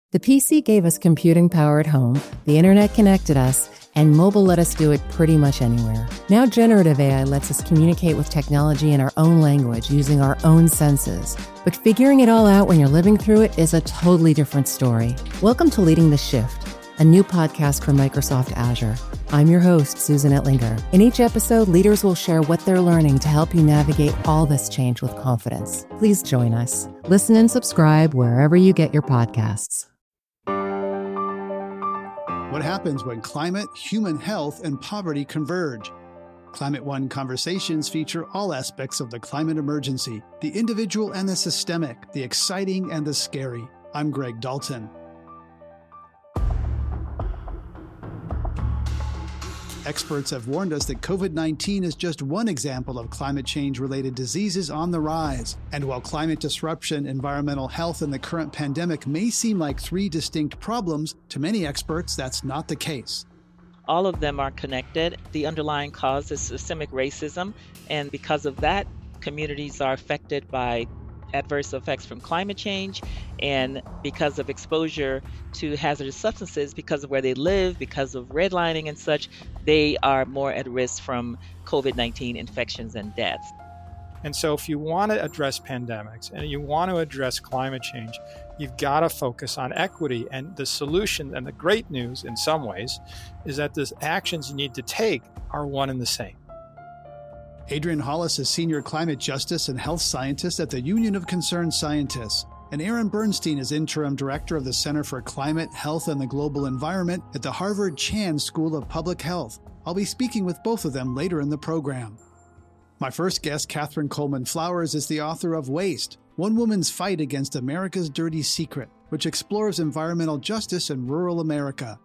The PC gave us computing power at home, the internet connected us, and mobile let us do it pretty much anywhere. Now generative AI lets us communicate with technology in our own language using our own senses. But figuring it all out when you're living through it is a totally different story. Welcome to Leading the Shift, a new podcast from Microsoft Azure. I'm your host, Susan Ettlinger. In each episode, leaders will share what they're learning to help you navigate all this change with confidence. Please join us. Listen and subscribe wherever you get your podcasts. What happens when climate, human health, and poverty converge? Climate One conversations feature all aspects of the climate emergency, the individual and the systemic, the exciting and the scary. I'm Greg Dalton. Experts have warned us that COVID-19 is just one example of climate change-related diseases on the rise. And while climate disruption, environmental health, and the current pandemic may seem like three distinct problems, to many experts, that's not the case. All of them are connected. The underlying cause is systemic racism, and because of that, communities are affected by adverse effects from climate change, and because of exposure to hazardous substances, because of where they live, because of redlining and such, they are more at risk from COVID-19 infections and deaths. And so if you want to address pandemics and you want to address climate change, you've got to focus on equity. And the solution, and the great news in some ways, is that the actions you need to take are one and the same. Adrienne Hollis is Senior Climate Justice and Health Scientist at the Union of Concerned Scientists. And Aaron Bernstein is Interim Director of the Center for Climate, Health, and the Global Environment at the Harvard Chan School of Public Health. I'll be speaking with both of them later in the program. My first guest, Catherine Coleman Flowers, is the author of Waste, One Woman's Fight Against America's Dirty Secret, which explores environmental justice in rural America.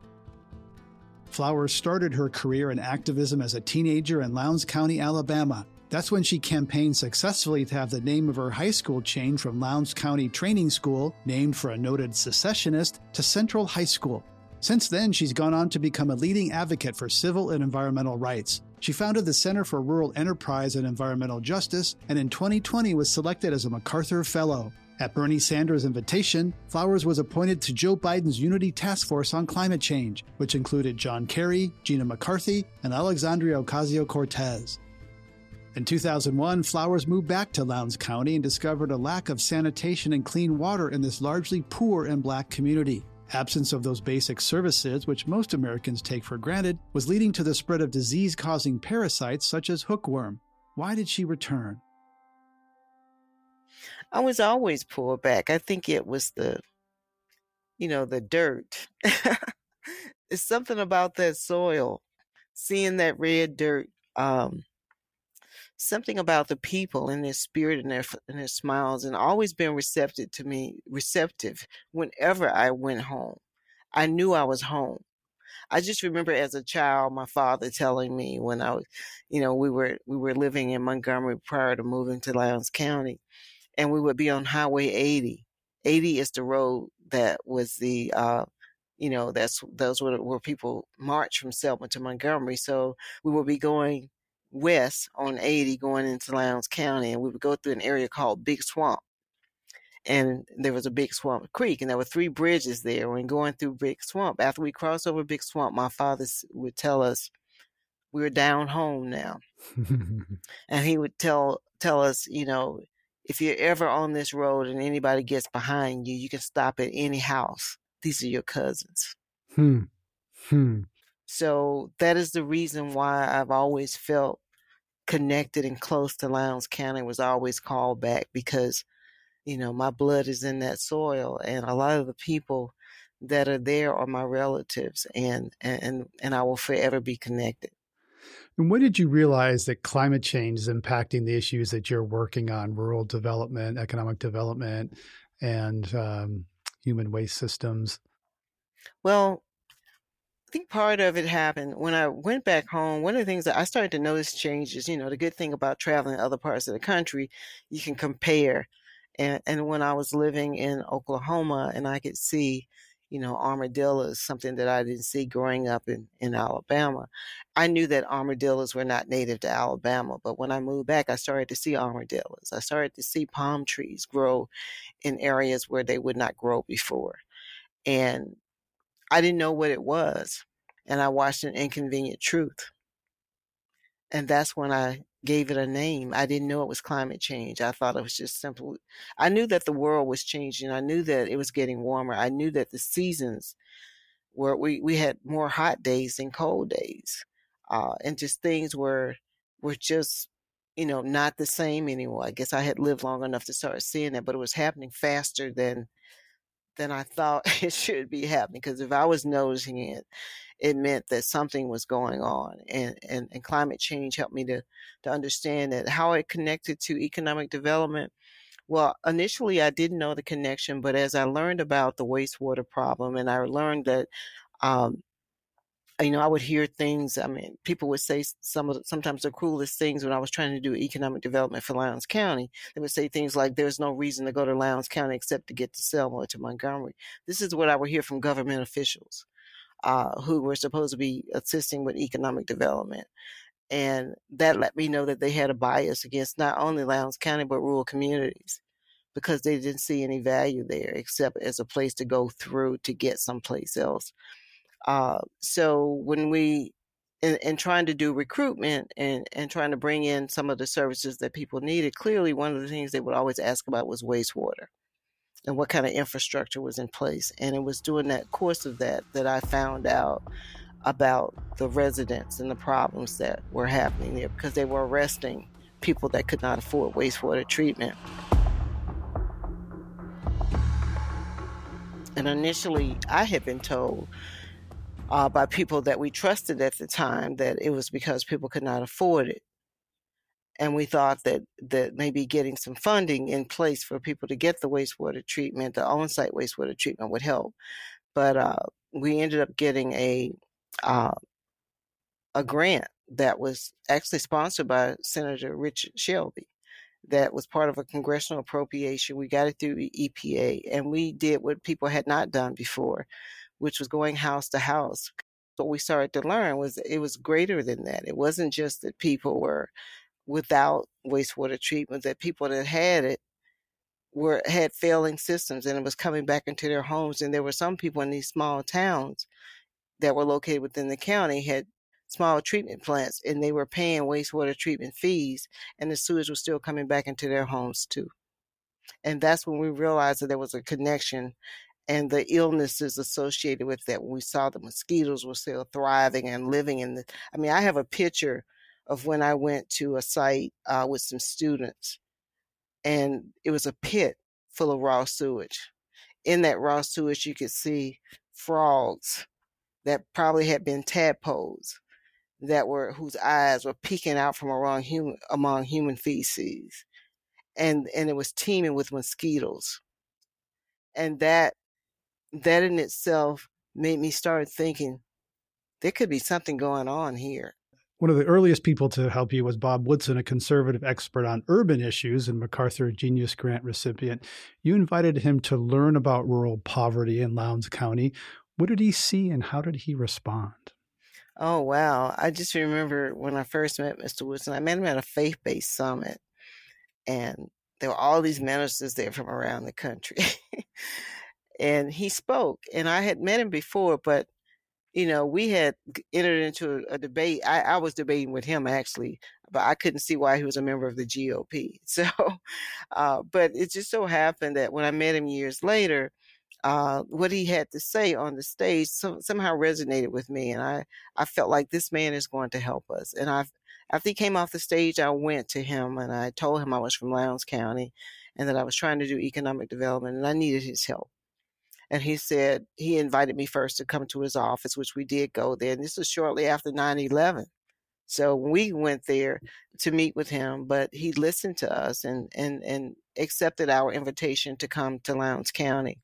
Flowers started her career in activism as a teenager in Lowndes County, Alabama. That's when she campaigned successfully to have the name of her high school changed from Lowndes County Training School, named for a noted secessionist, to Central High School. Since then, she's gone on to become a leading advocate for civil and environmental rights. She founded the Center for Rural Enterprise and Environmental Justice, and in 2020 was selected as a MacArthur Fellow. At Bernie Sanders' invitation, Flowers was appointed to Joe Biden's Unity Task Force on Climate Change, which included John Kerry, Gina McCarthy, and Alexandria Ocasio-Cortez. In 2001, Flowers moved back to Lowndes County and discovered a lack of sanitation and clean water in this largely poor and Black community. Absence of those basic services, which most Americans take for granted, was leading to the spread of disease-causing parasites such as hookworm. Why did she return? I was always pulled back. I think it was the dirt. It's something about that soil, seeing that red dirt, something about the people and their spirit and their smiles, and always been receptive whenever I went home. I knew I was home. I just remember as a child, my father telling me when I was, we were living in Montgomery prior to moving to Lowndes County. And we would be on Highway 80. 80 is the road that was those were where people march from Selma to Montgomery. So we would be going west on 80 going into Lowndes County, and we would go through an area called Big Swamp. And there was a Big Swamp Creek, and there were 3 bridges there. When going through Big Swamp, after we crossed over Big Swamp, my father would tell us, we were down home now. And he would tell us, if you're ever on this road and anybody gets behind you, you can stop at any house. These are your cousins. So that is the reason why I've always felt connected and close to Lowndes County, was always called back, because, my blood is in that soil, and a lot of the people that are there are my relatives, and I will forever be connected. And when did you realize that climate change is impacting the issues that you're working on, rural development, economic development, and human waste systems? Well, I think part of it happened when I went back home. One of the things that I started to notice changes, the good thing about traveling to other parts of the country, you can compare. And when I was living in Oklahoma and I could see, armadillos, something that I didn't see growing up in Alabama. I knew that armadillos were not native to Alabama, but when I moved back, I started to see armadillos. I started to see palm trees grow in areas where they would not grow before. And I didn't know what it was. And I watched An Inconvenient Truth. And that's when I gave it a name. I didn't know it was climate change. I thought it was just simple. I knew that the world was changing. I knew that it was getting warmer. I knew that the seasons were, we had more hot days than cold days. And just things were just, not the same anymore. I guess I had lived long enough to start seeing that, but it was happening faster than I thought it should be happening. Because if I was noticing it, it meant that something was going on. And climate change helped me to understand that, how it connected to economic development. Well, initially I didn't know the connection, but as I learned about the wastewater problem, and I learned that, I would hear things. I mean, people would say sometimes the cruelest things when I was trying to do economic development for Lowndes County. They would say things like, "There's no reason to go to Lowndes County except to get to Selma or to Montgomery." This is what I would hear from government officials who were supposed to be assisting with economic development. And that let me know that they had a bias against not only Lowndes County, but rural communities, because they didn't see any value there except as a place to go through to get someplace else. So when in trying to do recruitment and trying to bring in some of the services that people needed, clearly one of the things they would always ask about was wastewater and what kind of infrastructure was in place. And it was during that course of that I found out about the residents and the problems that were happening there, because they were arresting people that could not afford wastewater treatment. And initially, I had been told by people that we trusted at the time that it was because people could not afford it. And we thought that maybe getting some funding in place for people to get the wastewater treatment, the on-site wastewater treatment, would help. But we ended up getting a grant that was actually sponsored by Senator Richard Shelby. That was part of a congressional appropriation. We got it through the EPA, and we did what people had not done before, which was going house to house. What we started to learn was it was greater than that. It wasn't just that people were without wastewater treatment, that people that had it had failing systems, and it was coming back into their homes. And there were some people in these small towns that were located within the county had small treatment plants, and they were paying wastewater treatment fees, and the sewage was still coming back into their homes too. And that's when we realized that there was a connection and the illnesses associated with that. When we saw the mosquitoes were still thriving and living in I have a picture of when I went to a site with some students, and it was a pit full of raw sewage. In that raw sewage, you could see frogs that probably had been tadpoles whose eyes were peeking out from among human feces, and it was teeming with mosquitoes. And that in itself made me start thinking there could be something going on here. One of the earliest people to help you was Bob Woodson, a conservative expert on urban issues and MacArthur Genius Grant recipient. You invited him to learn about rural poverty in Lowndes County. What did he see, and how did he respond? Oh, wow. I just remember when I first met Mr. Woodson, I met him at a faith-based summit, and there were all these ministers there from around the country. And he spoke, and I had met him before, but, we had entered into a debate. I was debating with him, actually, but I couldn't see why he was a member of the GOP. So, but it just so happened that when I met him years later, what he had to say on the stage somehow resonated with me. And I felt like this man is going to help us. And after he came off the stage, I went to him and I told him I was from Lowndes County and that I was trying to do economic development and I needed his help. And he said he invited me first to come to his office, which we did go there. And this was shortly after 9/11. So we went there to meet with him, but he listened to us and accepted our invitation to come to Lowndes County.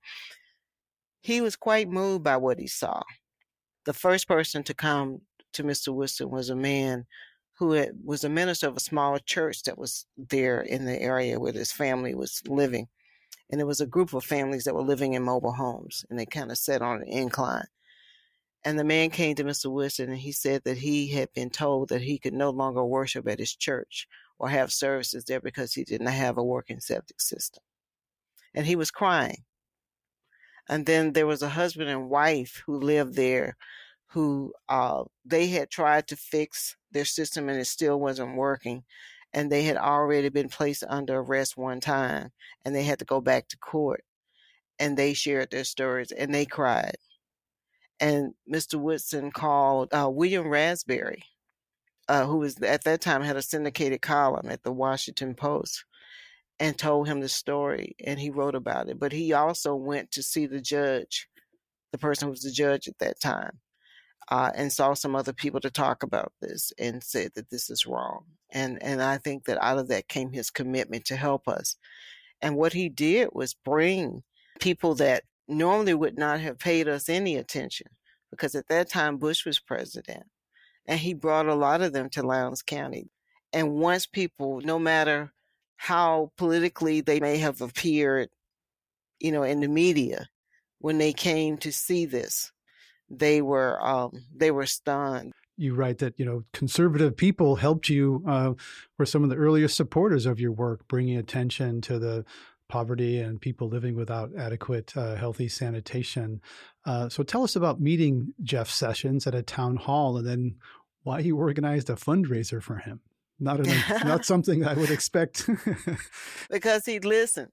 He was quite moved by what he saw. The first person to come to Mr. Woodson was a man who was a minister of a small church that was there in the area where his family was living. And it was a group of families that were living in mobile homes, and they kind of sat on an incline. And the man came to Mr. Woodson, and he said that he had been told that he could no longer worship at his church or have services there because he didn't have a working septic system. And he was crying. And then there was a husband and wife who lived there who they had tried to fix their system and it still wasn't working. And they had already been placed under arrest one time and they had to go back to court. And they shared their stories and they cried. And Mr. Woodson called William Raspberry, who was at that time had a syndicated column at the Washington Post, and told him the story. And he wrote about it. But he also went to see the judge, the person who was the judge at that time, and saw some other people to talk about this and said that this is wrong. And I think that out of that came his commitment to help us. And what he did was bring people that normally would not have paid us any attention, because at that time Bush was president, and he brought a lot of them to Lowndes County. And once people, no matter how politically they may have appeared, in the media, when they came to see this, they were stunned. You write that, conservative people helped you, were some of the earliest supporters of your work, bringing attention to the poverty and people living without adequate, healthy sanitation. So tell us about meeting Jeff Sessions at a town hall and then why you organized a fundraiser for him. Not something I would expect. Because he listened.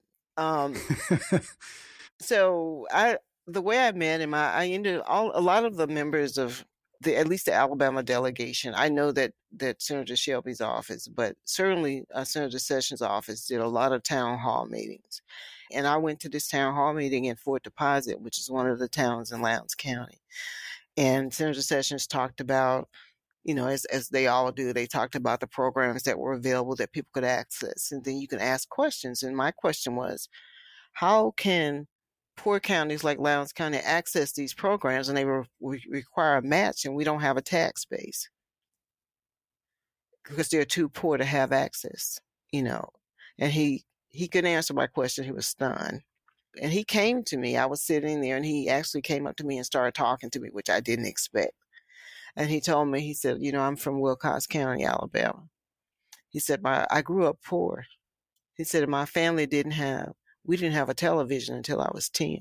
So the way I met him, I ended a lot of the members of at least the Alabama delegation. I know that Senator Shelby's office, but certainly Senator Sessions' office did a lot of town hall meetings. And I went to this town hall meeting in Fort Deposit, which is one of the towns in Lowndes County. And Senator Sessions talked about, as they all do, they talked about the programs that were available that people could access. And then you can ask questions. And my question was, how can poor counties like Lowndes County access these programs, and they require a match, and we don't have a tax base because they're too poor to have access, And he couldn't answer my question. He was stunned. And he came to me. I was sitting there, and he actually came up to me and started talking to me, which I didn't expect. And he told me, he said, I'm from Wilcox County, Alabama. He said, I grew up poor. He said, my family we didn't have a television until I was 10.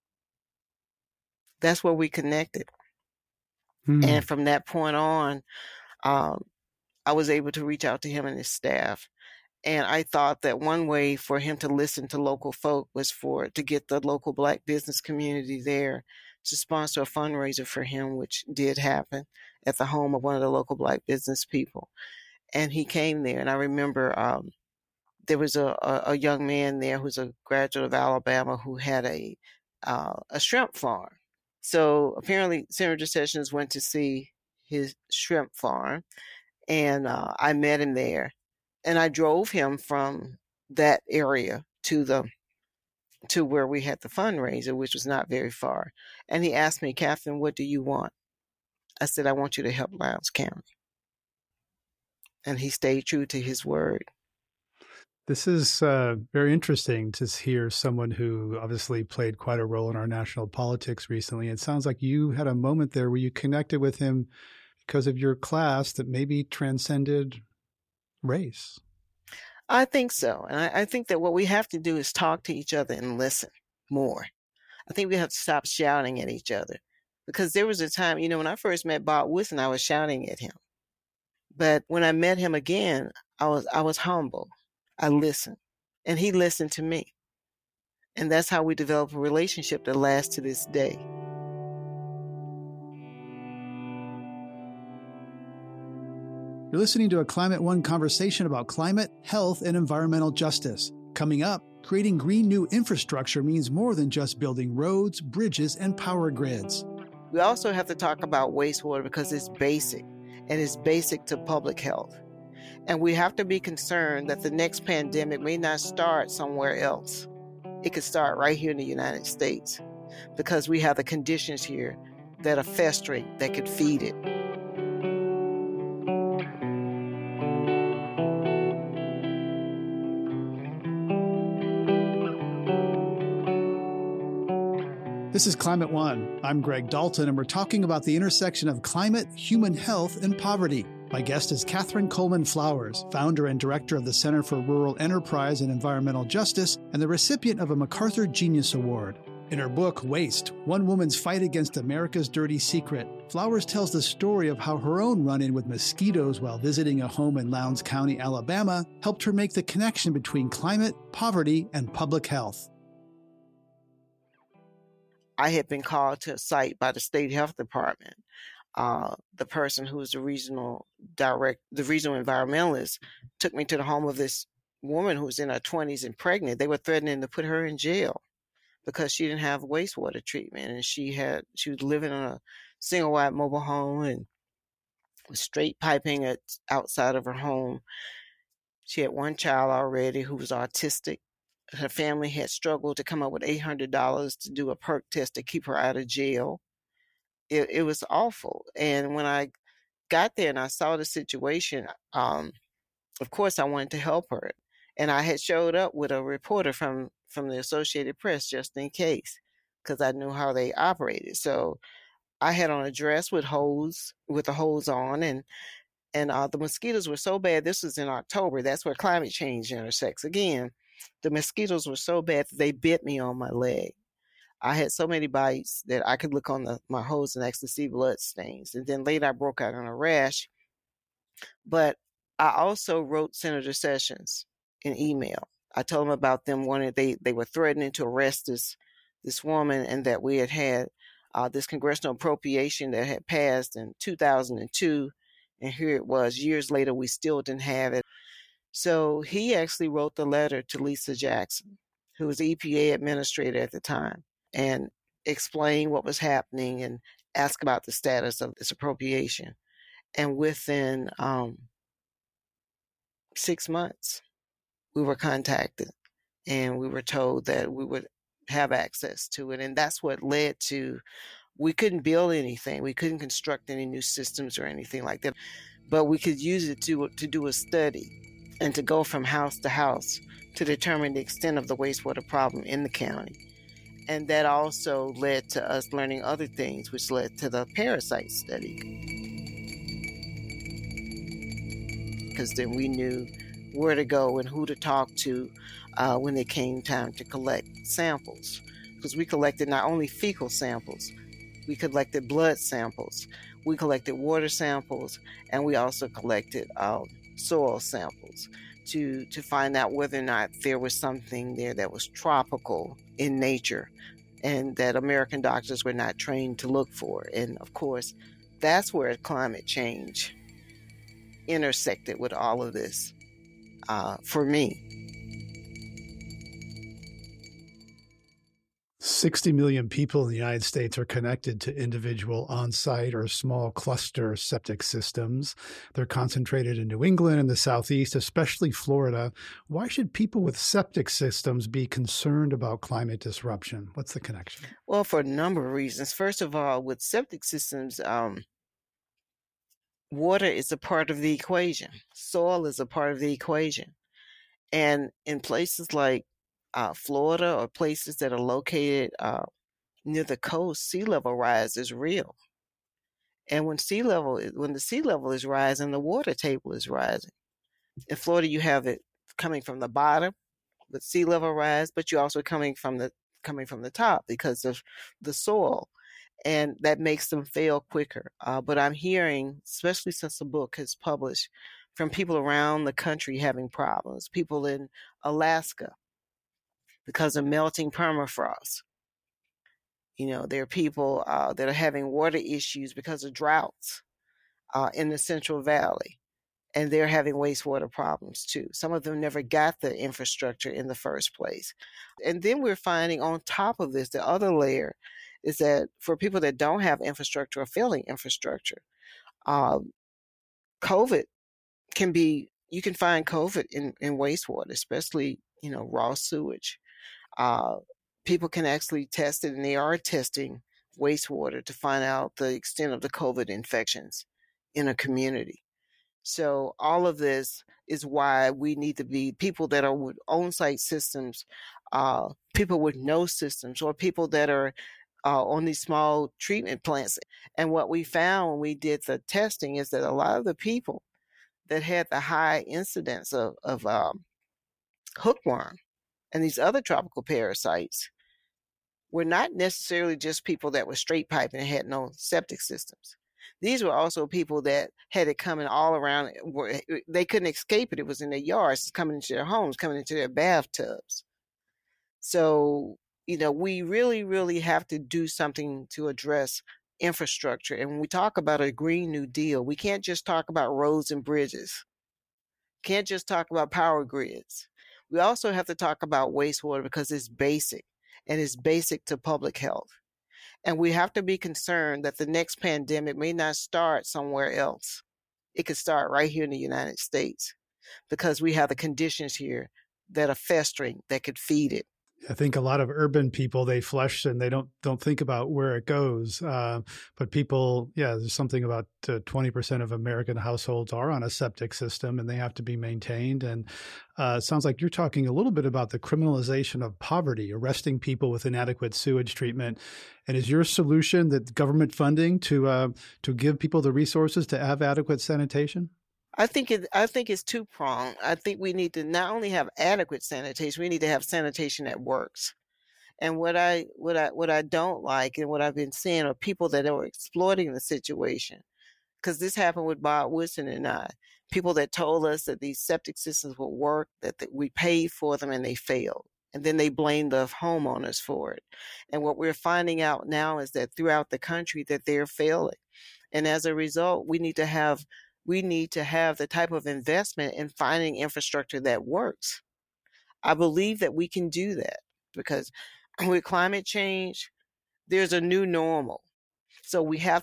That's where we connected. And from that point on, I was able to reach out to him and his staff. And I thought that one way for him to listen to local folk was to get the local Black business community there to sponsor a fundraiser for him, which did happen at the home of one of the local Black business people. And he came there. And I remember there was a young man there who's a graduate of Alabama who had a shrimp farm. So apparently Senator Sessions went to see his shrimp farm, and I met him there. And I drove him from that area to where we had the fundraiser, which was not very far. And he asked me, Catherine, what do you want? I said, I want you to help Lowndes County. And he stayed true to his word. This is very interesting to hear someone who obviously played quite a role in our national politics recently. It sounds like you had a moment there where you connected with him because of your class that maybe transcended race. I think so. And I think that what we have to do is talk to each other and listen more. I think we have to stop shouting at each other. Because there was a time, when I first met Bob Woodson, I was shouting at him. But when I met him again, I was humble. I listened, and he listened to me. And that's how we develop a relationship that lasts to this day. You're listening to a Climate One conversation about climate, health, and environmental justice. Coming up, creating green new infrastructure means more than just building roads, bridges, and power grids. We also have to talk about wastewater because it's basic, and it's basic to public health. And we have to be concerned that the next pandemic may not start somewhere else. It could start right here in the United States because we have the conditions here that are festering that could feed it. This is Climate One. I'm Greg Dalton, and we're talking about the intersection of climate, human health, and poverty. My guest is Catherine Coleman Flowers, founder and director of the Center for Rural Enterprise and Environmental Justice, and the recipient of a MacArthur Genius Award. In her book, Waste, One Woman's Fight Against America's Dirty Secret, Flowers tells the story of how her own run-in with mosquitoes while visiting a home in Lowndes County, Alabama, helped her make the connection between climate, poverty, and public health. I had been called to a site by the state health department. The person who was the regional environmentalist took me to the home of this woman who was in her 20s and pregnant. They were threatening to put her in jail because she didn't have wastewater treatment, and she was living in a single wide mobile home and was straight piping outside of her home. She had one child already who was autistic. Her family had struggled to come up with $800 to do a perk test to keep her out of jail. It was awful. And when I got there and I saw the situation, of course I wanted to help her. And I had showed up with a reporter from the Associated Press just in case, because I knew how they operated. So I had on a dress with the hose on, and the mosquitoes were so bad. This was in October. That's where climate change intersects again. The mosquitoes were so bad that they bit me on my leg. I had so many bites that I could look on my hose and actually see blood stains. And then later I broke out in a rash. But I also wrote Senator Sessions an email. I told him about them they were threatening to arrest this woman, and that we had this congressional appropriation that had passed in 2002. And here it was, years later, we still didn't have it. So he actually wrote the letter to Lisa Jackson, who was the EPA administrator at the time, and explained what was happening and asked about the status of this appropriation. And within 6 months, we were contacted and we were told that we would have access to it. And that's what led to, we couldn't build anything. We couldn't construct any new systems or anything like that, but we could use it to do a study and to go from house to house to determine the extent of the wastewater problem in the county. And that also led to us learning other things, which led to the parasite study. Because then we knew where to go and who to talk to when it came time to collect samples. Because we collected not only fecal samples, we collected blood samples, we collected water samples, and we also collected soil samples to find out whether or not there was something there that was tropical in nature and that American doctors were not trained to look for. And of course, that's where climate change intersected with all of this for me. 60 million people in the United States are connected to individual on-site or small cluster septic systems. They're concentrated in New England and the Southeast, especially Florida. Why should people with septic systems be concerned about climate disruption? What's the connection? Well, for a number of reasons. First of all, with septic systems, water is a part of the equation. Soil is a part of the equation. And in places like Florida or places that are located near the coast, sea level rise is real. And when the sea level is rising, the water table is rising. In Florida, you have it coming from the bottom with sea level rise, but you're also coming from the top because of the soil. And that makes them fail quicker. But I'm hearing, especially since the book is published, from people around the country having problems. People in Alaska, because of melting permafrost. There are people that are having water issues because of droughts in the Central Valley, and they're having wastewater problems too. Some of them never got the infrastructure in the first place. And then we're finding on top of this, the other layer is that for people that don't have infrastructure or failing infrastructure, COVID you can find COVID in wastewater, especially, raw sewage. People can actually test it, and they are testing wastewater to find out the extent of the COVID infections in a community. So all of this is why we need to be people that are with on-site systems, people with no systems, or people that are on these small treatment plants. And what we found when we did the testing is that a lot of the people that had the high incidence of hookworm and these other tropical parasites were not necessarily just people that were straight piping and had no septic systems. These were also people that had it coming all around. They couldn't escape it. It was in their yards, it's coming into their homes, coming into their bathtubs. So, we really, really have to do something to address infrastructure. And when we talk about a Green New Deal, we can't just talk about roads and bridges. Can't just talk about power grids. We also have to talk about wastewater because it's basic, and it's basic to public health. And we have to be concerned that the next pandemic may not start somewhere else. It could start right here in the United States because we have the conditions here that are festering that could feed it. I think a lot of urban people, they flush and they don't think about where it goes. But people, there's something about 20% of American households are on a septic system and they have to be maintained. And it sounds like you're talking a little bit about the criminalization of poverty, arresting people with inadequate sewage treatment. And is your solution that government funding to give people the resources to have adequate sanitation? I think it's two-pronged. I think we need to not only have adequate sanitation, we need to have sanitation that works. And what I don't like and what I've been seeing are people that are exploiting the situation. Because this happened with Bob Woodson and I. People that told us that these septic systems would work, that we paid for them and they failed. And then they blamed the homeowners for it. And what we're finding out now is that throughout the country that they're failing. And as a result, we need to have the type of investment in finding infrastructure that works. I believe that we can do that because with climate change, there's a new normal. So we have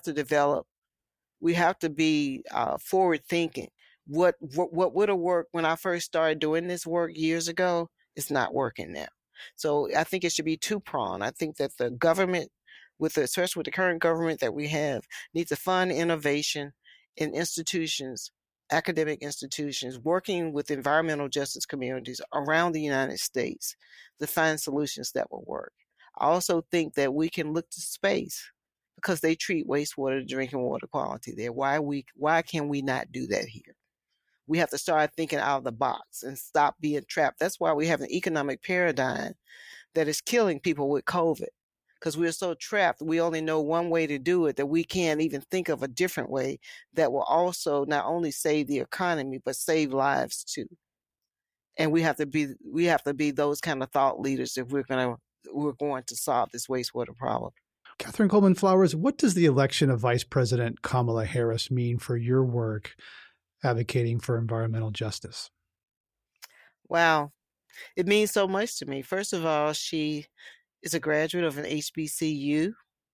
to be forward thinking. What would have worked when I first started doing this work years ago is not working now. So I think it should be two-pronged. I think that the government, especially with the current government that we have, needs to fund innovation in institutions, academic institutions, working with environmental justice communities around the United States to find solutions that will work. I also think that we can look to space because they treat wastewater to drinking water quality there. Why can we not do that here? We have to start thinking out of the box and stop being trapped. That's why we have an economic paradigm that is killing people with COVID. Because we're so trapped, we only know one way to do it, that we can't even think of a different way that will also not only save the economy, but save lives too. And we have to be those kind of thought leaders if we're going to solve this wastewater problem. Kathryn Coleman Flowers, what does the election of Vice President Kamala Harris mean for your work advocating for environmental justice? Wow. It means so much to me. First of all, she is a graduate of an HBCU.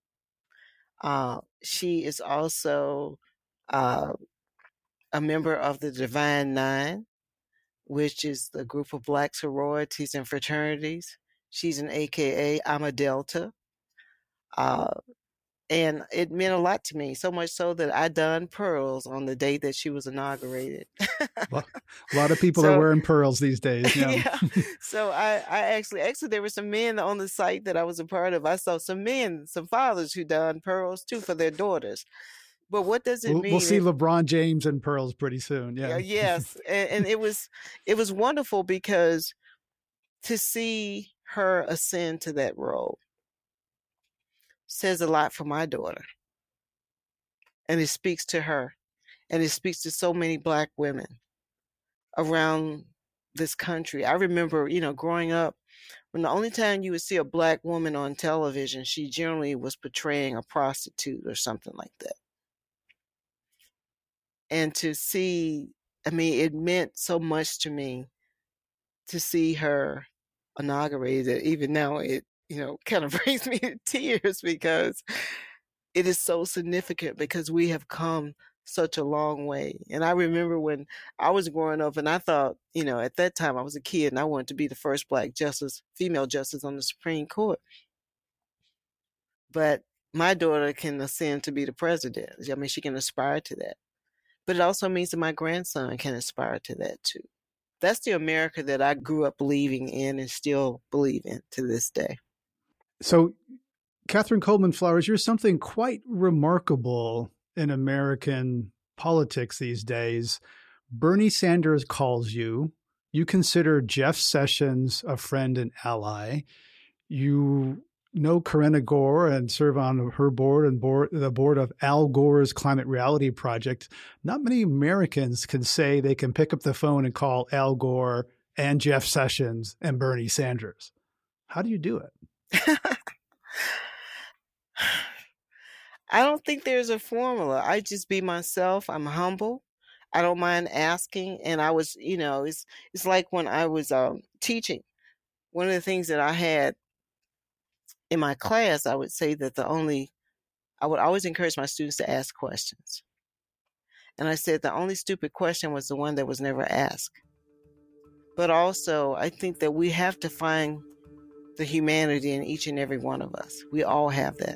She is also a member of the Divine Nine, which is the group of Black sororities and fraternities. She's an AKA, I'm a Delta. And it meant a lot to me, so much so that I donned pearls on the day that she was inaugurated. A lot of people are wearing pearls these days. Yeah. Yeah. So I actually, there were some men on the site that I was a part of. I saw some fathers who donned pearls too for their daughters. But what does it mean? We'll see LeBron James in pearls pretty soon. Yeah. Yes. And it was wonderful because to see her ascend to that role says a lot for my daughter. And it speaks to her. And it speaks to so many Black women around this country. I remember, growing up, when the only time you would see a Black woman on television, she generally was portraying a prostitute or something like that. And to see, it meant so much to me to see her inaugurated. Even now, it kind of brings me to tears because it is so significant because we have come such a long way. And I remember when I was growing up and I thought, at that time I was a kid and I wanted to be the first Black female justice on the Supreme Court. But my daughter can ascend to be the president. She can aspire to that. But it also means that my grandson can aspire to that too. That's the America that I grew up believing in and still believe in to this day. So, Kathryn Coleman Flowers, you're something quite remarkable in American politics these days. Bernie Sanders calls you. You consider Jeff Sessions a friend and ally. You know Corinna Gore and serve on her board and the board of Al Gore's Climate Reality Project. Not many Americans can say they can pick up the phone and call Al Gore and Jeff Sessions and Bernie Sanders. How do you do it? I don't think there's a formula. I just be myself. I'm humble. I don't mind asking. And I was, it's like when I was teaching, one of the things that I had in my class, I would say that I would always encourage my students to ask questions. And I said the only stupid question was the one that was never asked. But also, I think that we have to find the humanity in each and every one of us. We all have that.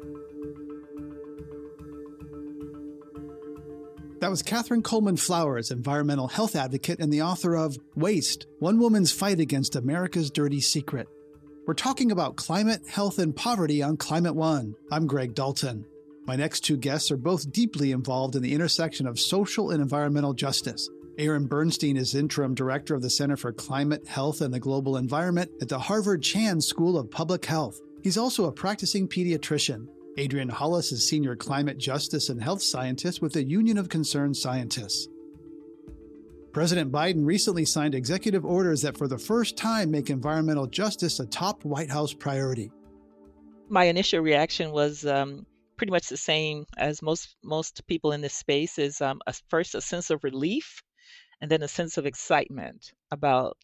That was Catherine Coleman Flowers, environmental health advocate and the author of Waste, One Woman's Fight Against America's Dirty Secret. We're talking about climate, health, and poverty on Climate One. I'm Greg Dalton. My next two guests are both deeply involved in the intersection of social and environmental justice. Aaron Bernstein is interim director of the Center for Climate, Health, and the Global Environment at the Harvard Chan School of Public Health. He's also a practicing pediatrician. Adrienne Hollis is senior climate justice and health scientist with the Union of Concerned Scientists. President Biden recently signed executive orders that for the first time make environmental justice a top White House priority. My initial reaction was pretty much the same as most people in this space, is first a sense of relief and then a sense of excitement about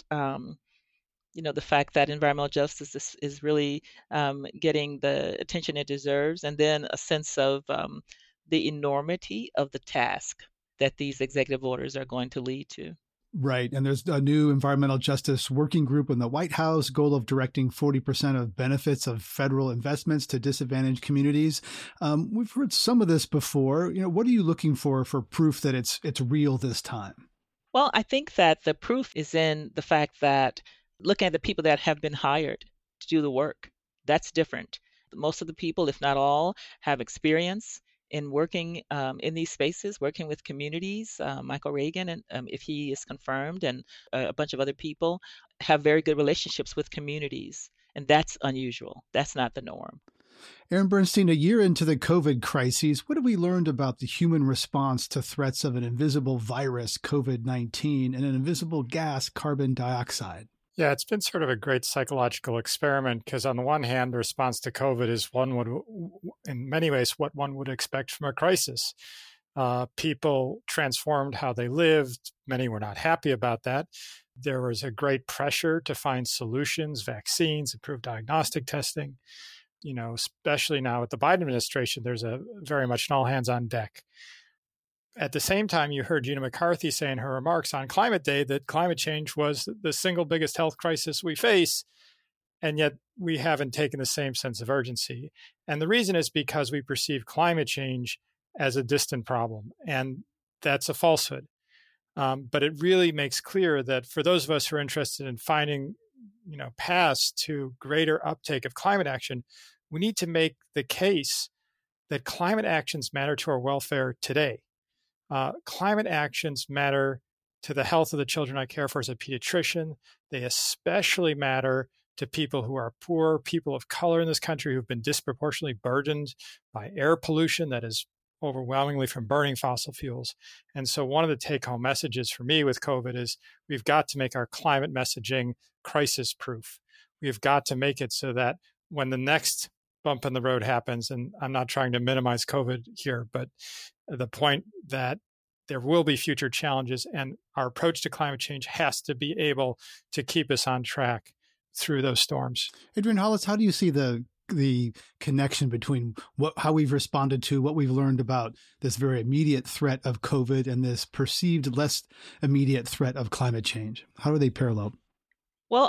the fact that environmental justice is really getting the attention it deserves, and then a sense of the enormity of the task that these executive orders are going to lead to. Right. And there's a new environmental justice working group in the White House, goal of directing 40% of benefits of federal investments to disadvantaged communities. We've heard some of this before. What are you looking for proof that it's real this time? Well, I think that the proof is in the fact that looking at the people that have been hired to do the work, that's different. Most of the people, if not all, have experience in working in these spaces, working with communities. Michael Reagan, and if he is confirmed, and a bunch of other people have very good relationships with communities. And that's unusual. That's not the norm. Aaron Bernstein, a year into the COVID crises, what have we learned about the human response to threats of an invisible virus, COVID-19, and an invisible gas, carbon dioxide? Yeah, it's been sort of a great psychological experiment because on the one hand, the response to COVID is in many ways, what one would expect from a crisis. People transformed how they lived. Many were not happy about that. There was a great pressure to find solutions, vaccines, improved diagnostic testing. Especially now with the Biden administration, there's a very much an all hands on deck. At the same time, you heard Gina McCarthy say in her remarks on Climate Day that climate change was the single biggest health crisis we face, and yet we haven't taken the same sense of urgency. And the reason is because we perceive climate change as a distant problem, and that's a falsehood. But it really makes clear that for those of us who are interested in finding paths to greater uptake of climate action, we need to make the case that climate actions matter to our welfare today. Climate actions matter to the health of the children I care for as a pediatrician. They especially matter to people who are poor, people of color in this country who've been disproportionately burdened by air pollution that is overwhelmingly from burning fossil fuels. And so one of the take-home messages for me with COVID is we've got to make our climate messaging crisis-proof. We've got to make it so that when the next bump in the road happens, and I'm not trying to minimize COVID here, but the point that there will be future challenges, and our approach to climate change has to be able to keep us on track through those storms. Adrienne Hollis, how do you see the connection between how we've responded to what we've learned about this very immediate threat of COVID and this perceived less immediate threat of climate change? How are they parallel? Well,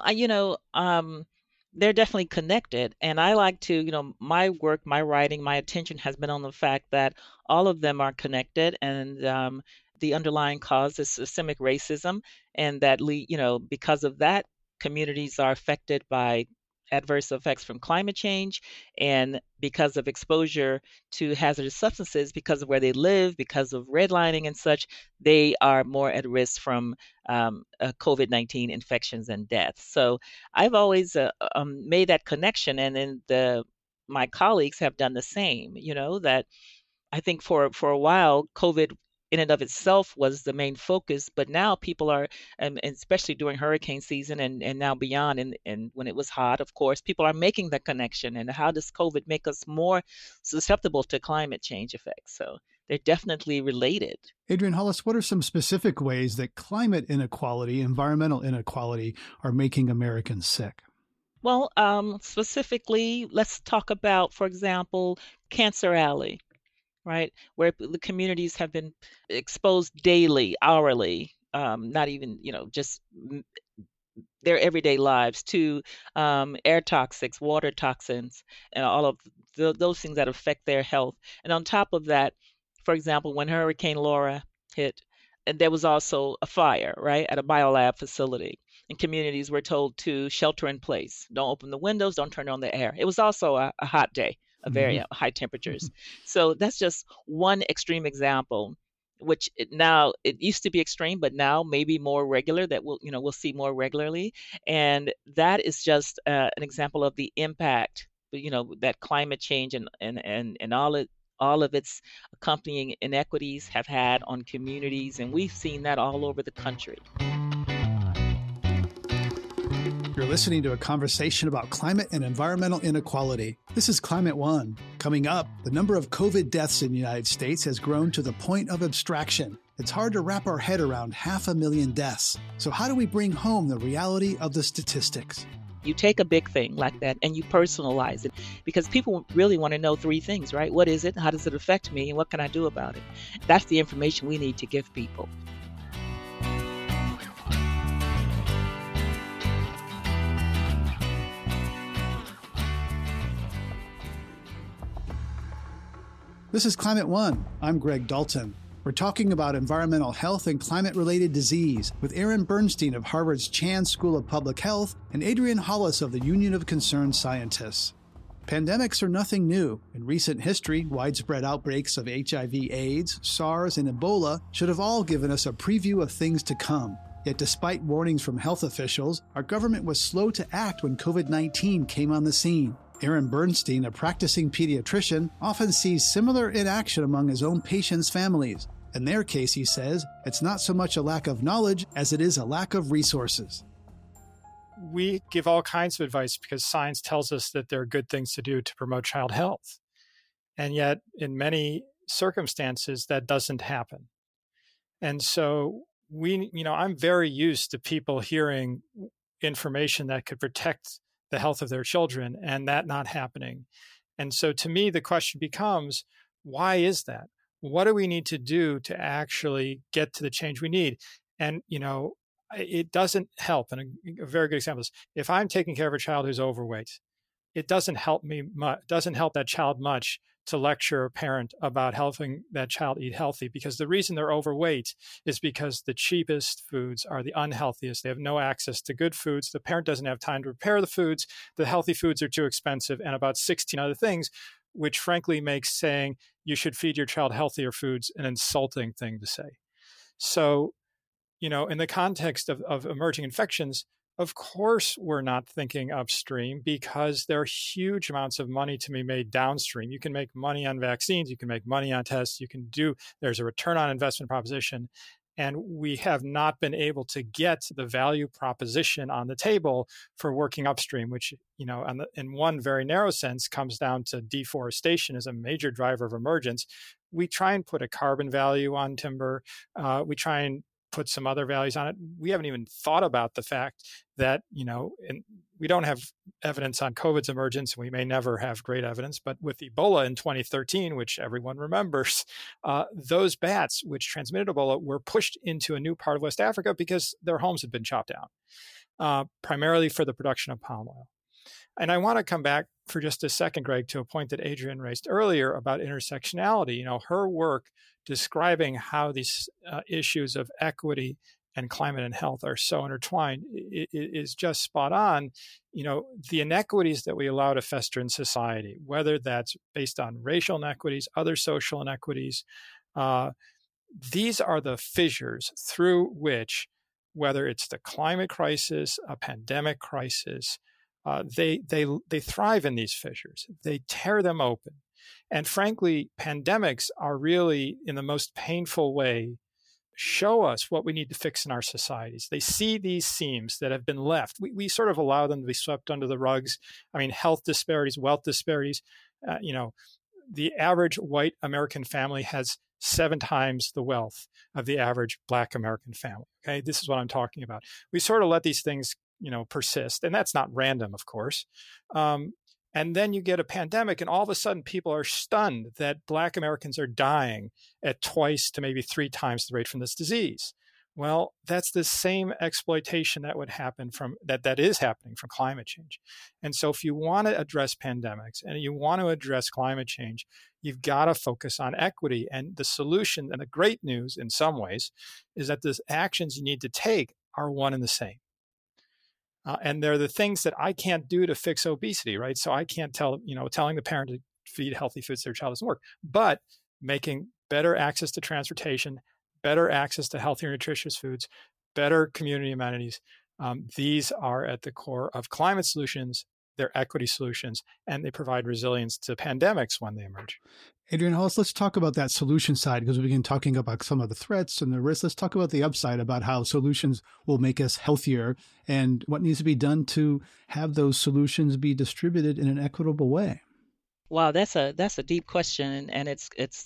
they're definitely connected. And I like to, my work, my writing, my attention has been on the fact that all of them are connected, and the underlying cause is systemic racism. And that, because of that, communities are affected by adverse effects from climate change, and because of exposure to hazardous substances, because of where they live, because of redlining and such, they are more at risk from COVID-19 infections and deaths. So I've always made that connection, and then my colleagues have done the same. That I think for a while, COVID in and of itself was the main focus, but now people are, and especially during hurricane season and now beyond, and when it was hot, of course, people are making the connection. And how does COVID make us more susceptible to climate change effects? So they're definitely related. Adrienne Hollis, what are some specific ways that climate inequality, environmental inequality, are making Americans sick? Well, specifically, let's talk about, for example, Cancer Alley, right? Where the communities have been exposed daily, hourly, not even, just their everyday lives to air toxics, water toxins, and all of those things that affect their health. And on top of that, for example, when Hurricane Laura hit, and there was also a fire, right, at a biolab facility. And communities were told to shelter in place. Don't open the windows, don't turn on the air. It was also a hot day, a very high temperatures. So that's just one extreme example, which now it used to be extreme, but now maybe more regular, that we'll see more regularly. And that is just an example of the impact, that climate change and all of its accompanying inequities have had on communities. And we've seen that all over the country. You're listening to a conversation about climate and environmental inequality. This is Climate One. Coming up, the number of COVID deaths in the United States has grown to the point of abstraction. It's hard to wrap our head around 500,000 deaths. So how do we bring home the reality of the statistics? You take a big thing like that and you personalize it, because people really want to know three things, right? What is it? How does it affect me? And what can I do about it? That's the information we need to give people. This is Climate One. I'm Greg Dalton. We're talking about environmental health and climate-related disease with Aaron Bernstein of Harvard's Chan School of Public Health and Adrienne Hollis of the Union of Concerned Scientists. Pandemics are nothing new. In recent history, widespread outbreaks of HIV/AIDS, SARS, and Ebola should have all given us a preview of things to come. Yet despite warnings from health officials, our government was slow to act when COVID-19 came on the scene. Aaron Bernstein, a practicing pediatrician, often sees similar inaction among his own patients' families. In their case, he says, it's not so much a lack of knowledge as it is a lack of resources. We give all kinds of advice because science tells us that there are good things to do to promote child health. And yet, in many circumstances, that doesn't happen. And so I'm very used to people hearing information that could protect the health of their children and that not happening. And so to me, the question becomes, why is that? What do we need to do to actually get to the change we need? And, it doesn't help. And a very good example is if I'm taking care of a child who's overweight, it doesn't help that child much to lecture a parent about helping that child eat healthy, because the reason they're overweight is because the cheapest foods are the unhealthiest. They have no access to good foods. The parent doesn't have time to prepare the foods. The healthy foods are too expensive, and about 16 other things, which frankly makes saying you should feed your child healthier foods an insulting thing to say. So, in the context of emerging infections, of course, we're not thinking upstream because there are huge amounts of money to be made downstream. You can make money on vaccines, you can make money on tests, there's a return on investment proposition. And we have not been able to get the value proposition on the table for working upstream, which, in one very narrow sense comes down to deforestation as a major driver of emergence. We try and put a carbon value on timber. We try and put some other values on it. We haven't even thought about the fact that, we don't have evidence on COVID's emergence. We may never have great evidence, but with Ebola in 2013, which everyone remembers, those bats which transmitted Ebola were pushed into a new part of West Africa because their homes had been chopped down, primarily for the production of palm oil. And I want to come back for just a second, Greg, to a point that Adrienne raised earlier about intersectionality. Her work describing how these issues of equity and climate and health are so intertwined is just spot on. The inequities that we allow to fester in society, whether that's based on racial inequities, other social inequities, these are the fissures through which, whether it's the climate crisis, a pandemic crisis, they thrive in these fissures. They tear them open. And frankly, pandemics are really, in the most painful way, show us what we need to fix in our societies. They see these seams that have been left. We sort of allow them to be swept under the rugs. I mean, health disparities, wealth disparities. The average white American family has 7 times the wealth of the average Black American family. Okay, this is what I'm talking about. We sort of let these things, persist, and that's not random, of course. And then you get a pandemic, and all of a sudden people are stunned that Black Americans are dying at 2 to maybe 3 times the rate from this disease. Well, that's the same exploitation that would happen that is happening from climate change. And so if you want to address pandemics and you want to address climate change, you've got to focus on equity. And the solution, and the great news in some ways, is that the actions you need to take are one and the same. And they're the things that I can't do to fix obesity, right? So I can't telling the parent to feed healthy foods to their child doesn't work. But making better access to transportation, better access to healthier, nutritious foods, better community amenities, these are at the core of climate solutions. They're equity solutions, and they provide resilience to pandemics when they emerge. Adrienne Hollis, let's talk about that solution side, because we began talking about some of the threats and the risks. Let's talk about the upside, about how solutions will make us healthier and what needs to be done to have those solutions be distributed in an equitable way. Wow, that's a deep question, and it's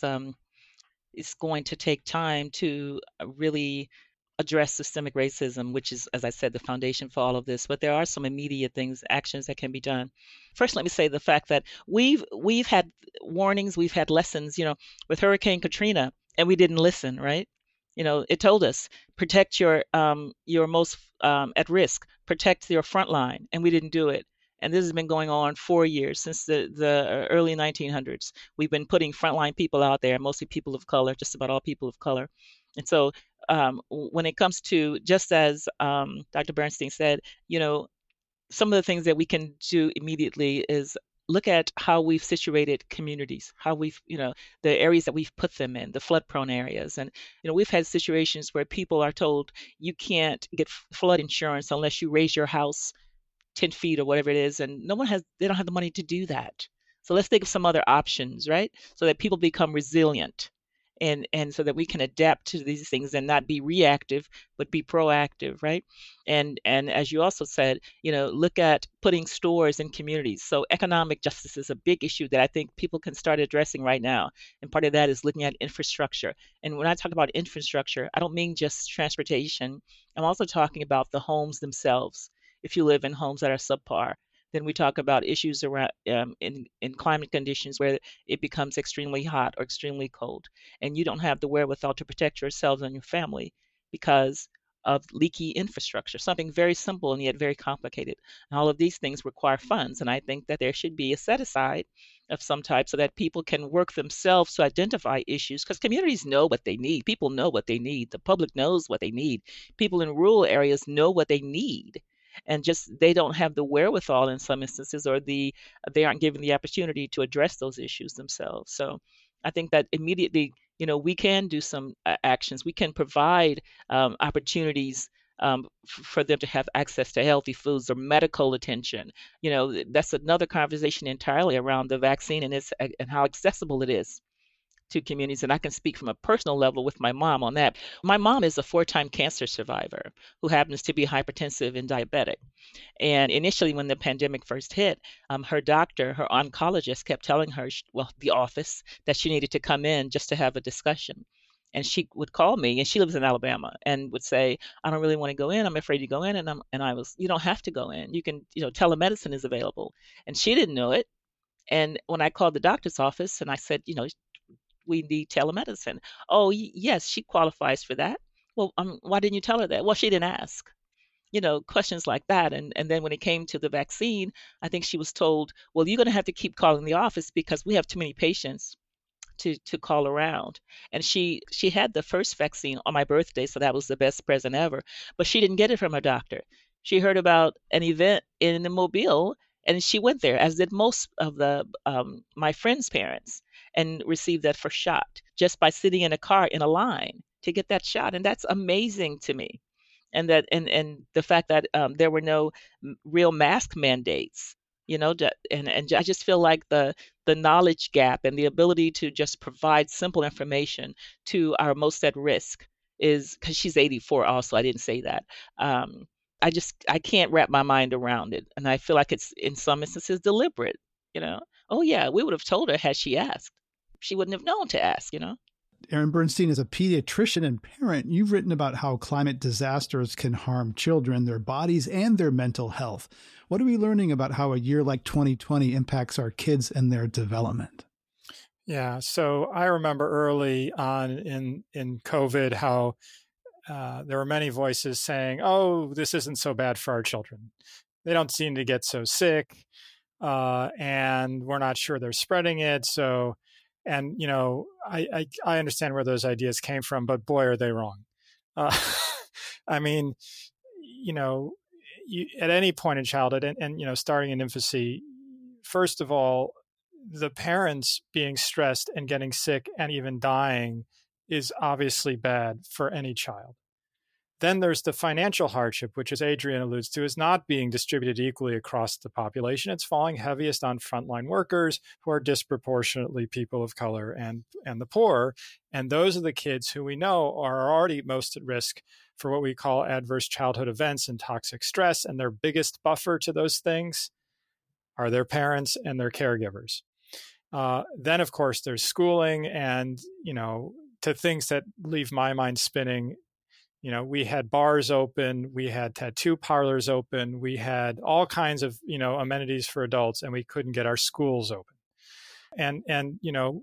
going to take time to really address systemic racism, which is, as I said, the foundation for all of this. But there are some immediate actions that can be done. First, let me say the fact that we've had warnings, we've had lessons, with Hurricane Katrina, and we didn't listen, right? It told us, protect your most at risk, protect your front line, and we didn't do it. And this has been going on 4 years, since the early 1900s. We've been putting frontline people out there, mostly people of color, just about all people of color. And so when it comes to, just as Dr. Bernstein said, some of the things that we can do immediately is look at how we've situated communities, how we've, the areas that we've put them in, the flood-prone areas. And, we've had situations where people are told you can't get flood insurance unless you raise your house 10 feet or whatever it is. And they don't have the money to do that. So let's think of some other options, right? So that people become resilient. And so that we can adapt to these things and not be reactive, but be proactive, right? And as you also said, look at putting stores in communities. So economic justice is a big issue that I think people can start addressing right now. And part of that is looking at infrastructure. And when I talk about infrastructure, I don't mean just transportation. I'm also talking about the homes themselves. If you live in homes that are subpar, then we talk about issues around in climate conditions where it becomes extremely hot or extremely cold, and you don't have the wherewithal to protect yourselves and your family because of leaky infrastructure, something very simple and yet very complicated. And all of these things require funds, and I think that there should be a set aside of some type so that people can work themselves to identify issues, because communities know what they need. People know what they need. The public knows what they need. People in rural areas know what they need. And just they don't have the wherewithal in some instances, or they aren't given the opportunity to address those issues themselves. So I think that immediately, we can do some actions. We can provide opportunities for them to have access to healthy foods or medical attention. That's another conversation entirely around the vaccine and how accessible it is to communities. And I can speak from a personal level with my mom on that. My mom is a 4-time cancer survivor who happens to be hypertensive and diabetic. And initially, when the pandemic first hit, her doctor, her oncologist, kept telling her, the office, that she needed to come in just to have a discussion. And she would call me, and she lives in Alabama, and would say, I don't really want to go in. I'm afraid to go in. And I was, you don't have to go in. You can, telemedicine is available. And she didn't know it. And when I called the doctor's office and I said, we need telemedicine. Oh, yes, she qualifies for that. Well, why didn't you tell her that? Well, she didn't ask. Questions like that. And then when it came to the vaccine, I think she was told, well, you're going to have to keep calling the office because we have too many patients to call around. And she had the first vaccine on my birthday, so that was the best present ever. But she didn't get it from her doctor. She heard about an event in Mobile, and she went there, as did most of the my friends' parents, and received that first shot just by sitting in a car in a line to get that shot. And that's amazing to me. And that and the fact that there were no real mask mandates, and I just feel like the knowledge gap and the ability to just provide simple information to our most at risk is, because she's 84 also, I didn't say that. I can't wrap my mind around it, and I feel like it's in some instances deliberate. Oh yeah, we would have told her had she asked. She wouldn't have known to ask. Erin Bernstein is a pediatrician and parent. You've written about how climate disasters can harm children, their bodies, and their mental health. What are we learning about how a year like 2020 impacts our kids and their development? Yeah, so I remember early on in COVID how there were many voices saying, oh, this isn't so bad for our children. They don't seem to get so sick, and we're not sure they're spreading it. So, and, I understand where those ideas came from, but boy, are they wrong. I mean, at any point in childhood and starting in infancy, first of all, the parents being stressed and getting sick and even dying is obviously bad for any child. Then there's the financial hardship, which, as Adrienne alludes to, is not being distributed equally across the population. It's falling heaviest on frontline workers, who are disproportionately people of color and the poor. And those are the kids who we know are already most at risk for what we call adverse childhood events and toxic stress. And their biggest buffer to those things are their parents and their caregivers. Then, of course, there's schooling and, to things that leave my mind spinning. We had bars open, we had tattoo parlors open, we had all kinds of, amenities for adults, and we couldn't get our schools open. And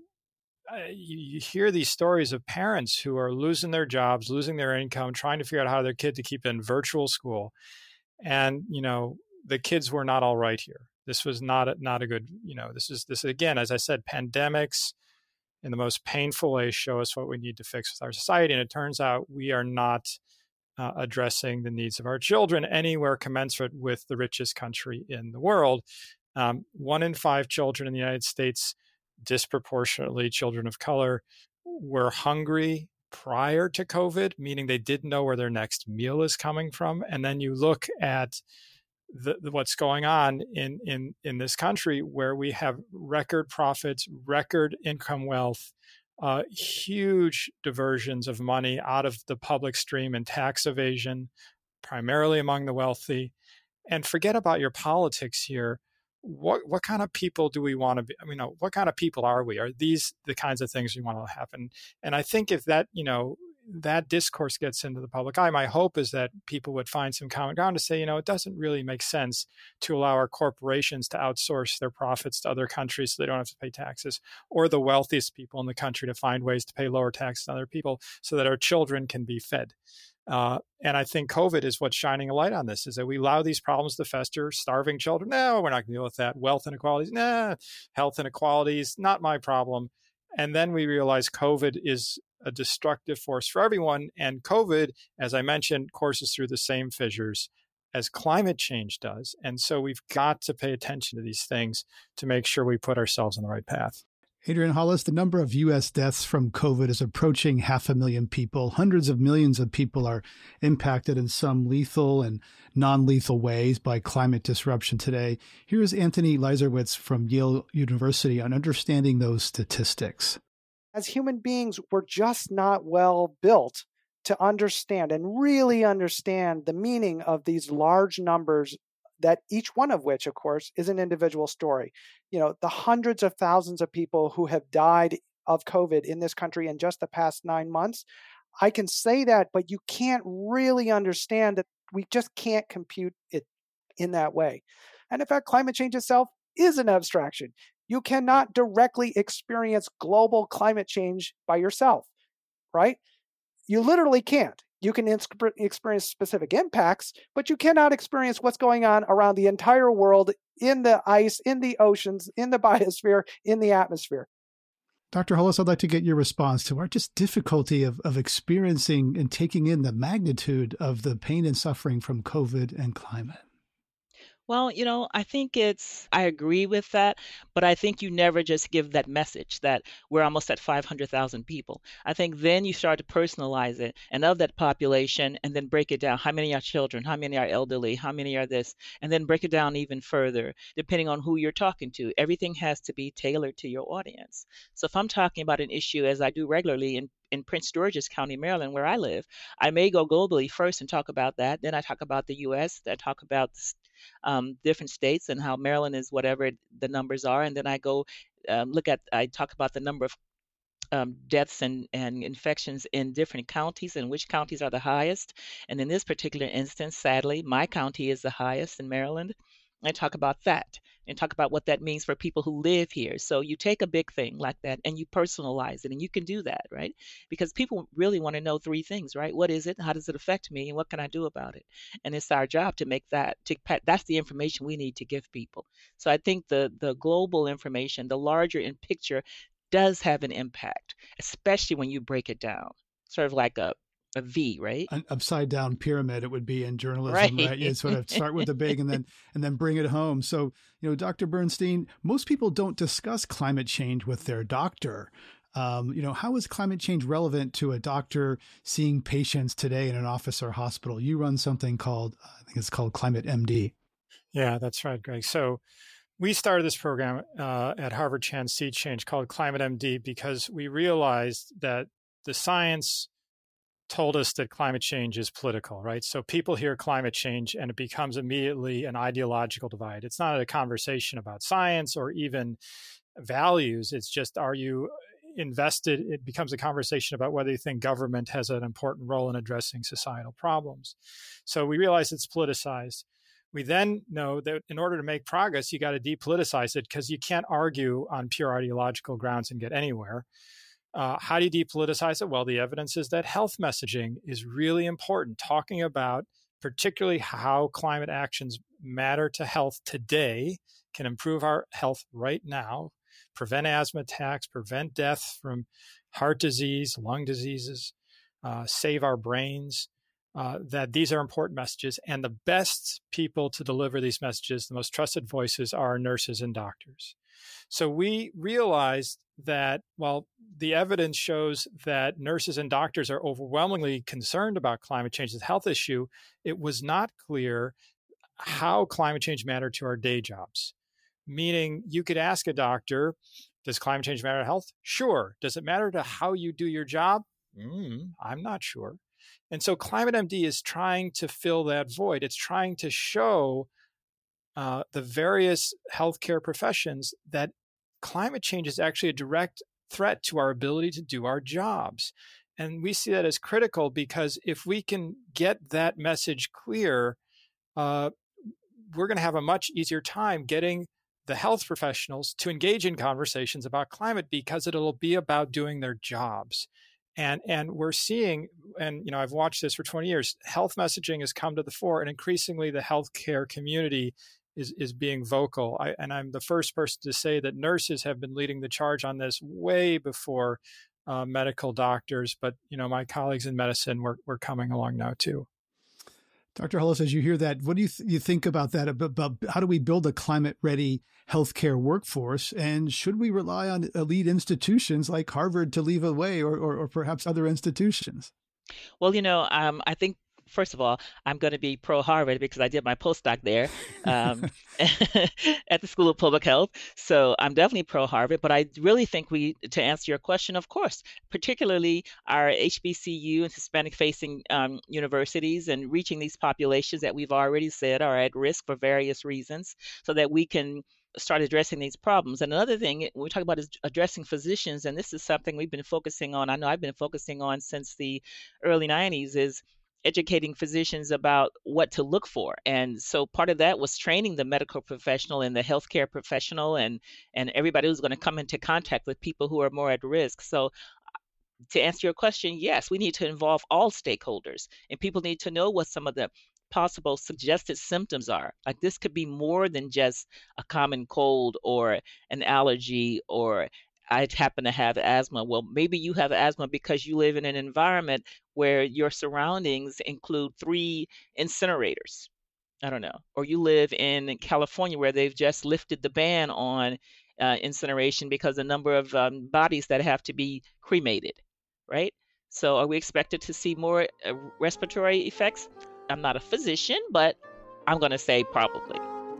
you hear these stories of parents who are losing their jobs, losing their income, trying to figure out how their kid to keep in virtual school. And, the kids were not all right here. This was not a good, this again, as I said, pandemics in the most painful way show us what we need to fix with our society. And it turns out we are not addressing the needs of our children anywhere commensurate with the richest country in the world. 1 in 5 children in the United States, disproportionately children of color, were hungry prior to COVID, meaning they didn't know where their next meal is coming from. And then you look at what's going on in this country, where we have record profits, record income wealth, huge diversions of money out of the public stream and tax evasion, primarily among the wealthy. And forget about your politics here. What kind of people do we want to be? What kind of people are we? Are these the kinds of things we want to happen? And I think if that, that discourse gets into the public eye, my hope is that people would find some common ground to say, it doesn't really make sense to allow our corporations to outsource their profits to other countries so they don't have to pay taxes, or the wealthiest people in the country to find ways to pay lower taxes on other people so that our children can be fed. And I think COVID is what's shining a light on this, is that we allow these problems to fester. Starving children, no, we're not going to deal with that. Wealth inequalities, nah. Health inequalities, not my problem. And then we realize COVID is a destructive force for everyone. And COVID, as I mentioned, courses through the same fissures as climate change does. And so we've got to pay attention to these things to make sure we put ourselves on the right path. Adrienne Hollis, the number of U.S. deaths from COVID is approaching 500,000 people. Hundreds of millions of people are impacted in some lethal and non-lethal ways by climate disruption today. Here's Anthony Leiserowitz from Yale University on understanding those statistics. As human beings, we're just not well built to understand and really understand the meaning of these large numbers, that each one of which, of course, is an individual story. The hundreds of thousands of people who have died of COVID in this country in just the past 9 months, I can say that, but you can't really understand that. We just can't compute it in that way. And in fact, climate change itself is an abstraction. You cannot directly experience global climate change by yourself, right? You literally can't. You can experience specific impacts, but you cannot experience what's going on around the entire world, in the ice, in the oceans, in the biosphere, in the atmosphere. Dr. Hollis, I'd like to get your response to our just difficulty of experiencing and taking in the magnitude of the pain and suffering from COVID and climate. Well, I think I agree with that, but I think you never just give that message that we're almost at 500,000 people. I think then you start to personalize it and of that population and then break it down. How many are children? How many are elderly? How many are this? And then break it down even further, depending on who you're talking to. Everything has to be tailored to your audience. So if I'm talking about an issue, as I do regularly in Prince George's County, Maryland, where I live, I may go globally first and talk about that. Then I talk about the U.S., I talk about different states and how Maryland is whatever the numbers are. And then I go I talk about the number of deaths and infections in different counties and which counties are the highest. And in this particular instance, sadly, my county is the highest in Maryland. I talk about that and talk about what that means for people who live here. So you take a big thing like that and you personalize it, and you can do that, right? Because people really want to know three things, right? What is it? How does it affect me? And what can I do about it? And it's our job to make that's the information we need to give people. So I think the global information, the larger in picture, does have an impact, especially when you break it down, sort of like a V, right? An upside down pyramid, it would be in journalism, right? You sort of start with the big and then bring it home. So, Dr. Bernstein, most people don't discuss climate change with their doctor. How is climate change relevant to a doctor seeing patients today in an office or hospital? You run something called, I think it's called Climate MD. Yeah, that's right, Greg. So we started this program at Harvard Chan Sea Change called Climate MD because we realized that the science told us that climate change is political, right? So people hear climate change and it becomes immediately an ideological divide. It's not a conversation about science or even values. It's just, are you invested? It becomes a conversation about whether you think government has an important role in addressing societal problems. So we realize it's politicized. We then know that in order to make progress, you got to depoliticize it because you can't argue on pure ideological grounds and get anywhere. How do you depoliticize it? Well, the evidence is that health messaging is really important. Talking about particularly how climate actions matter to health today can improve our health right now, prevent asthma attacks, prevent death from heart disease, lung diseases, save our brains, that these are important messages. And the best people to deliver these messages, the most trusted voices, are nurses and doctors. So we realized that while the evidence shows that nurses and doctors are overwhelmingly concerned about climate change as a health issue, it was not clear how climate change mattered to our day jobs. Meaning you could ask a doctor, does climate change matter to health? Sure. Does it matter to how you do your job? I'm not sure. And so Climate MD is trying to fill that void. It's trying to show the various healthcare professions that climate change is actually a direct threat to our ability to do our jobs. And we see that as critical because if we can get that message clear, we're going to have a much easier time getting the health professionals to engage in conversations about climate because it'll be about doing their jobs. And we're seeing, and I've watched this for 20 years, health messaging has come to the fore, and increasingly the healthcare community is being vocal. And I'm the first person to say that nurses have been leading the charge on this way before medical doctors. But, my colleagues in medicine, we're coming along now too. Dr. Hollis, as you hear that, what do you think about that? About how do we build a climate-ready healthcare workforce? And should we rely on elite institutions like Harvard to lead the way, or perhaps other institutions? Well, I think, first of all, I'm going to be pro-Harvard because I did my postdoc there at the School of Public Health. So I'm definitely pro-Harvard. But I really think to answer your question, of course, particularly our HBCU and Hispanic-facing universities and reaching these populations that we've already said are at risk for various reasons so that we can start addressing these problems. And another thing we talk about is addressing physicians. And this is something we've been focusing on. I know I've been focusing on since the early 90s is educating physicians about what to look for. And so part of that was training the medical professional and the healthcare professional and everybody who's going to come into contact with people who are more at risk. So to answer your question, yes, we need to involve all stakeholders, and people need to know what some of the possible suggested symptoms are. Like this could be more than just a common cold or an allergy or I happen to have asthma. Well, maybe you have asthma because you live in an environment where your surroundings include 3 incinerators. I don't know. Or you live in California where they've just lifted the ban on incineration because the number of bodies that have to be cremated, right? So are we expected to see more respiratory effects? I'm not a physician, but I'm going to say probably.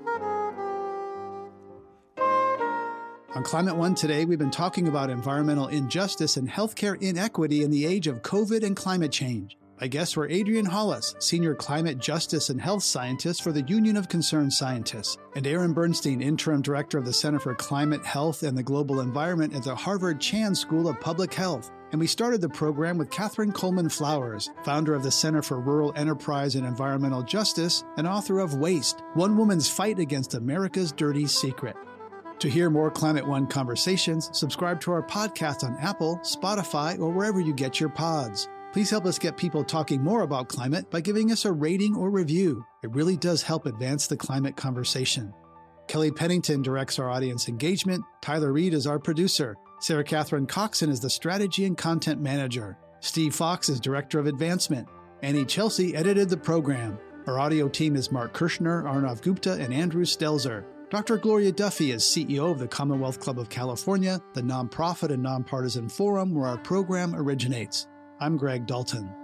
On Climate One today, we've been talking about environmental injustice and healthcare inequity in the age of COVID and climate change. My guests were Adrienne Hollis, Senior Climate Justice and Health Scientist for the Union of Concerned Scientists, and Aaron Bernstein, Interim Director of the Center for Climate, Health, and the Global Environment at the Harvard Chan School of Public Health. And we started the program with Catherine Coleman Flowers, founder of the Center for Rural Enterprise and Environmental Justice and author of Waste, One Woman's Fight Against America's Dirty Secret. To hear more Climate One conversations, subscribe to our podcast on Apple, Spotify, or wherever you get your pods. Please help us get people talking more about climate by giving us a rating or review. It really does help advance the climate conversation. Kelly Pennington directs our audience engagement. Tyler Reed is our producer. Sarah Catherine Coxon is the strategy and content manager. Steve Fox is director of advancement. Annie Chelsea edited the program. Our audio team is Mark Kirshner, Arnav Gupta, and Andrew Stelzer. Dr. Gloria Duffy is CEO of the Commonwealth Club of California, the nonprofit and nonpartisan forum where our program originates. I'm Greg Dalton.